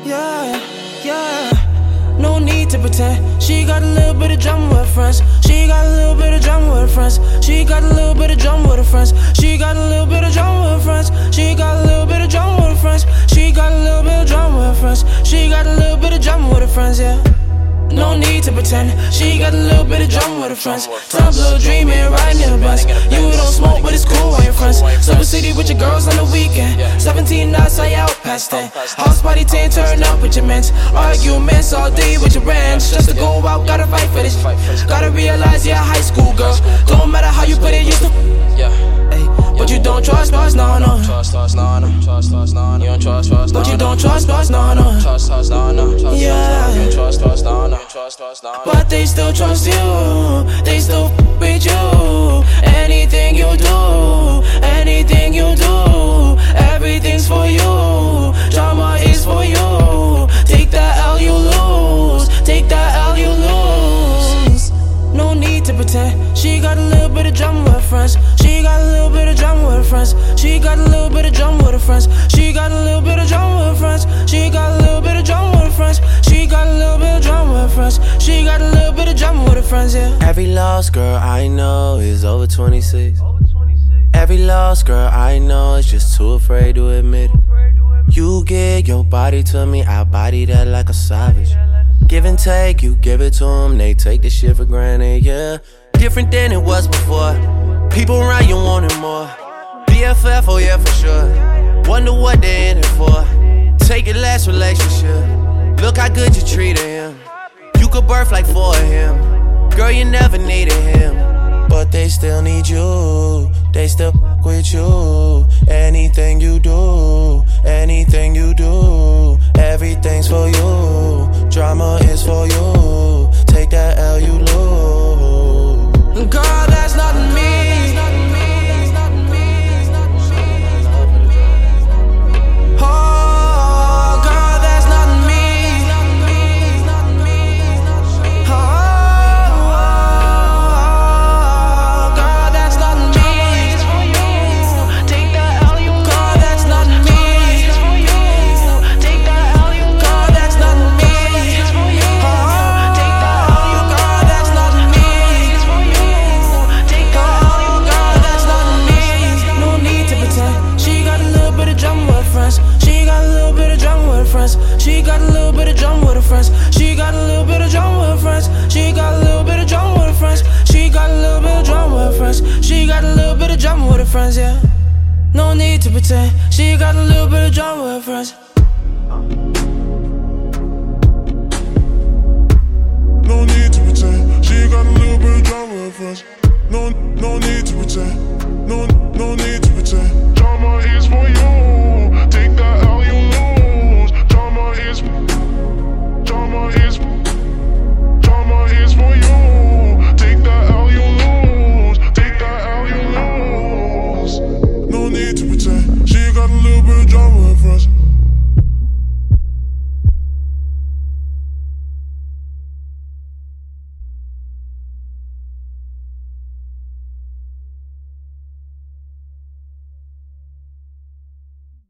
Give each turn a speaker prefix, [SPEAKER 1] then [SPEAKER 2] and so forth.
[SPEAKER 1] Yeah, yeah. No need to pretend. She got a little bit of drama with her friends. She got a little bit of drama with her friends. She got a little bit of drama with her friends. She got a little bit of drama with her friends. She got a little bit of drama with her friends. She got a little bit of drama with her friends. She got a little bit of drama with her friends, yeah. No need to pretend. She got a little bit of drama with her friends. Tumblr dreaming, riding in the bus. You don't smoke, but it's cool with your friends. Silver City with your girls on the weekend. 17 nights, I out past 10. House party 10, turn up with your mans. Arguments all day with your ranch. Just to go out, gotta fight for this. Gotta realize you're a high school girl. Don't matter how you put it, you still but you don't trust us, no, no. You don't trust us, but you don't trust us, no, no. Yeah. But they still trust you. They still with you. Anything you do, anything you do, everything's for you. Drama is for you. Take that L, you lose. Take that L, you lose. No need to pretend. She got a little bit of drama with her friends. She got a little bit of drama with her friends. She got a little bit of drama with her friends. She got a little bit of drama with her friends. She got a little bit of drama with her friends. She got a little bit of drama with her friends. She got a little bit of drama with her friends, yeah.
[SPEAKER 2] Every lost girl I know is over 26. Every lost girl I know is just too afraid to admit it. You give your body to me, I body that like a savage. Give and take, you give it to them, they take the shit for granted, yeah. Different than it was before. People around you wanting more. BFF, oh yeah, for sure. Wonder what they in it for. Take your last relationship. Look how good you treated him. You could birth like 4 of him. Girl, you never needed him. But they still need you. They still fuck with you. Anything you do, anything you do, everything's for you. Drama is for you. Take that L, you lose.
[SPEAKER 1] Girl, that's not me. Oh, girl, that's not me. Oh, girl, that's not me. Take that L, you lose. Girl, that's not me. Take that L, you lose. Girl, that's not me. Oh, take that L, you girl, that's not me. Take that L, you girl, that's not me. No need to pretend. She got a little bit of drama with her friends. She got a little bit of drama with her friends. She got a little bit of drama with her friends. She got a little bit of drama with her friends. She got a little bit of drama with her friends. She got a little bit of drama with her friends. She got a little bit of drama with her friends, yeah. No need to pretend. She got a little bit of drama with her friends.